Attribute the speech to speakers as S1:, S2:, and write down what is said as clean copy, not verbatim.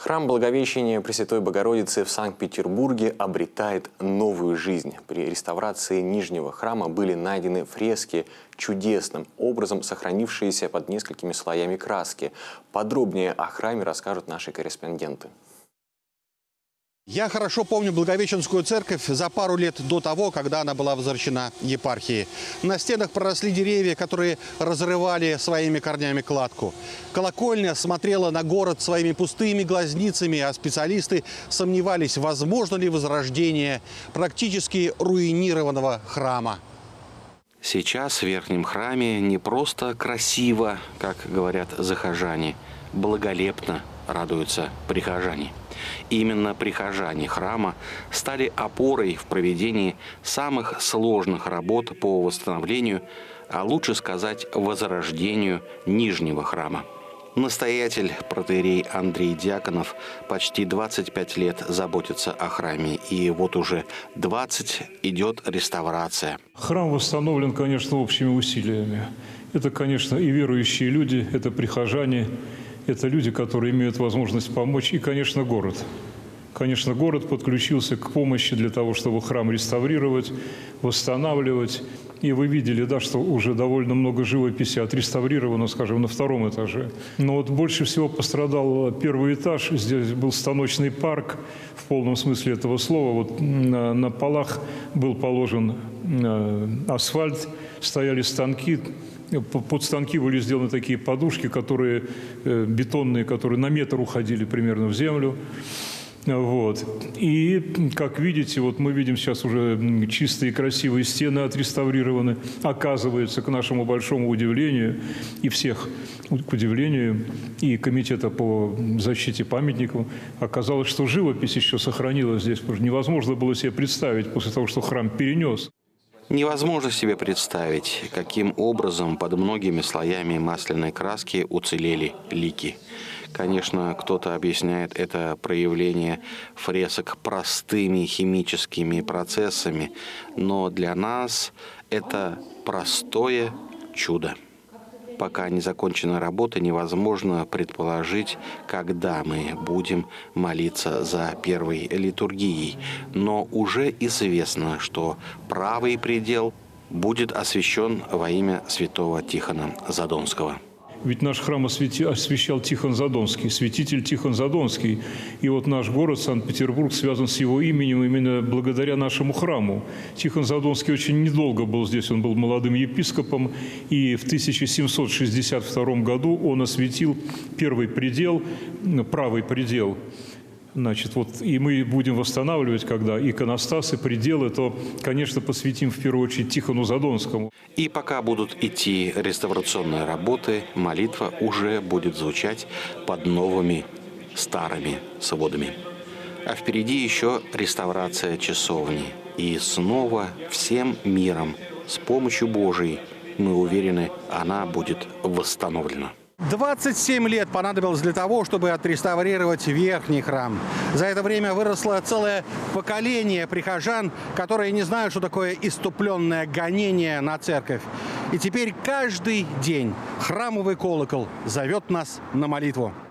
S1: Храм Благовещения Пресвятой Богородицы в Санкт-Петербурге обретает новую жизнь. При реставрации Нижнего храма были найдены фрески, чудесным образом сохранившиеся под несколькими слоями краски. Подробнее о храме расскажут наши корреспонденты.
S2: Я хорошо помню Благовещенскую церковь за пару лет до того, когда она была возвращена епархии. На стенах проросли деревья, которые разрывали своими корнями кладку. Колокольня смотрела на город своими пустыми глазницами, а специалисты сомневались, возможно ли возрождение практически руинированного храма.
S3: Сейчас в Верхнем храме не просто красиво, как говорят захожане, благолепно радуются прихожане. Именно прихожане храма стали опорой в проведении самых сложных работ по восстановлению, а лучше сказать, возрождению Нижнего храма. Настоятель протоиерей Андрей Дьяконов почти 25 лет заботится о храме, и вот уже 20 идет реставрация.
S4: Храм восстановлен, конечно, общими усилиями. Это, конечно, и верующие люди, это прихожане, это люди, которые имеют возможность помочь, и, конечно, город. Конечно, город подключился к помощи для того, чтобы храм реставрировать, восстанавливать. И вы видели, да, что уже довольно много живописи отреставрировано, скажем, на втором этаже. Но вот больше всего пострадал первый этаж. Здесь был станочный парк, в полном смысле этого слова. Вот на полах был положен асфальт, стояли станки. Под станки были сделаны такие подушки, которые бетонные, которые на метр уходили примерно в землю. Вот. И, как видите, вот мы видим сейчас уже чистые красивые стены отреставрированы. Оказывается, к нашему большому удивлению, и всех к удивлению, и Комитета по защите памятников, оказалось, что живопись еще сохранилась здесь. Потому что невозможно было себе представить после того, что храм перенес.
S3: Невозможно себе представить, каким образом под многими слоями масляной краски уцелели лики. Конечно, кто-то объясняет это проявление фресок простыми химическими процессами, но для нас это простое чудо. Пока не закончена работа, невозможно предположить, когда мы будем молиться за первой литургией. Но уже известно, что правый предел будет освящен во имя святого Тихона Задонского.
S4: Ведь наш храм освящал Тихон Задонский, святитель Тихон Задонский. И вот наш город, Санкт-Петербург, связан с его именем именно благодаря нашему храму. Тихон Задонский очень недолго был здесь, он был молодым епископом. И в 1762 году он осветил первый предел, правый предел. Значит, вот и мы будем восстанавливать, когда иконостасы, пределы, то, конечно, посвятим в первую очередь Тихону Задонскому.
S3: И пока будут идти реставрационные работы, молитва уже будет звучать под новыми старыми сводами. А впереди еще реставрация часовни. И снова всем миром, с помощью Божией, мы уверены, она будет восстановлена.
S2: 27 лет понадобилось для того, чтобы отреставрировать Верхний храм. За это время выросло целое поколение прихожан, которые не знают, что такое исступленное гонение на церковь. И теперь каждый день храмовый колокол зовет нас на молитву.